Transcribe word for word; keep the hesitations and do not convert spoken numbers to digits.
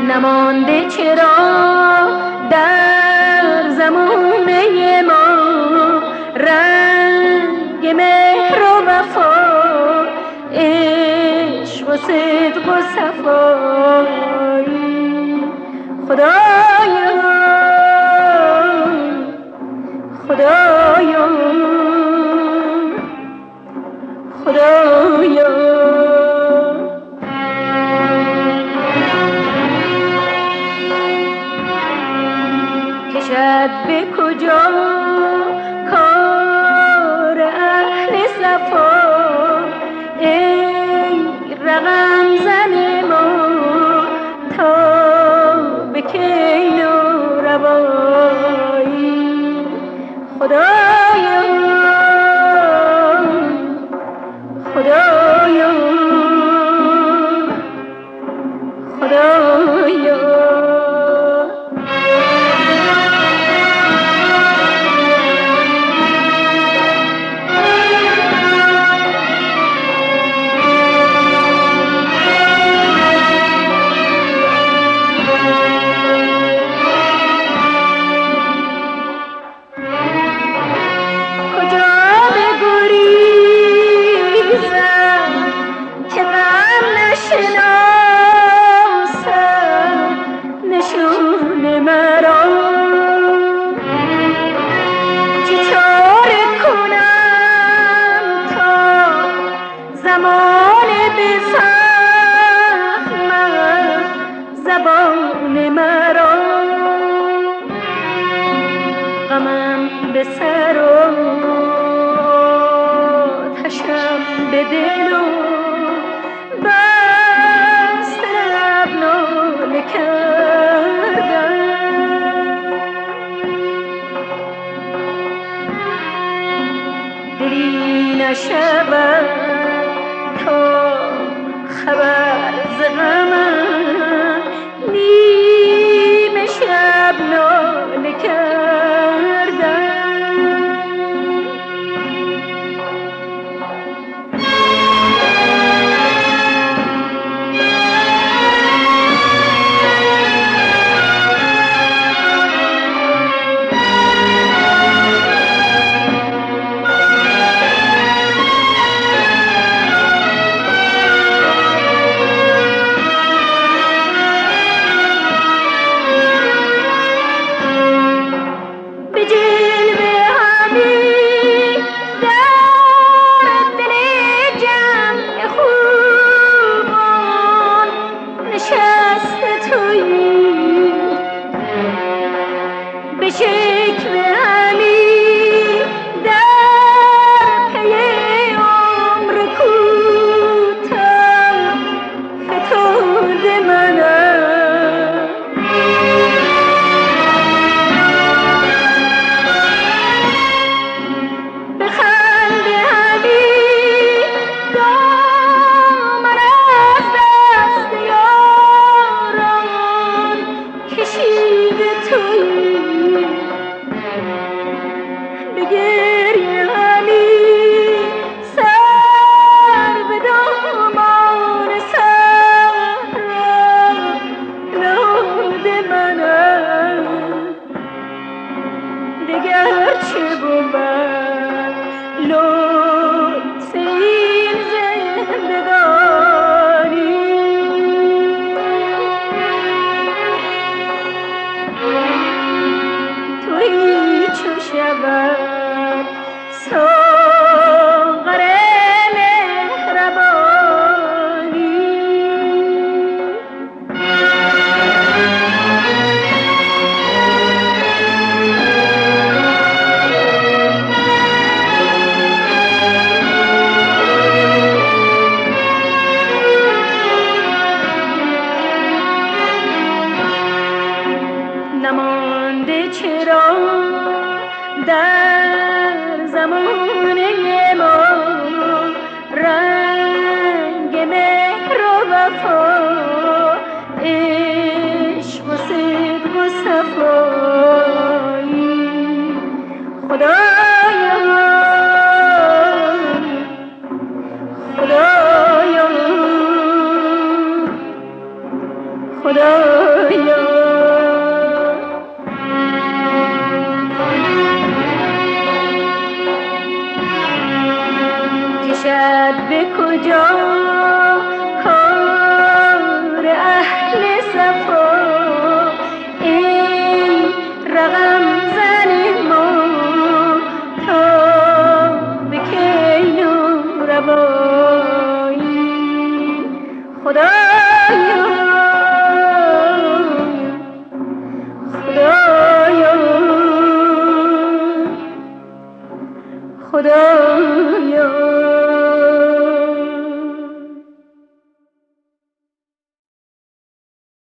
نمانده چرا در زمانه ما رنگ مهر و وفا، عشق و صدق و صفایی. خدایا خدایا خدایا کشد به کجا کار اهل صفا، ای رقم زن ما تا به کین و روایی. خدایا خدایا خدایا زمان بفهمم زبان مرا، غمم به سر و آتشم به دل و بس لب ناله کردم. دلی نشود خبر ز غمم، نیمه شب ناله کردم. به شکل علی در پی عمر کوتاه فتاده منم. به خنده علی دامن از دست یاران کشیده تویی، به گریه علی سر به دامان صحرا نهاده منم. دگر چه بود لطف این زندگانی، تویی چو شود ساغر مهربانی. نمانده چرا در زمانه ما رنگ مهر و وفا، عشق و صدق و صفایی. خدایا خدایا خدایا کشد به کجا کار اهل صفا ای رقم زن ما تا به کی و روایی خدایا خدایا خدایا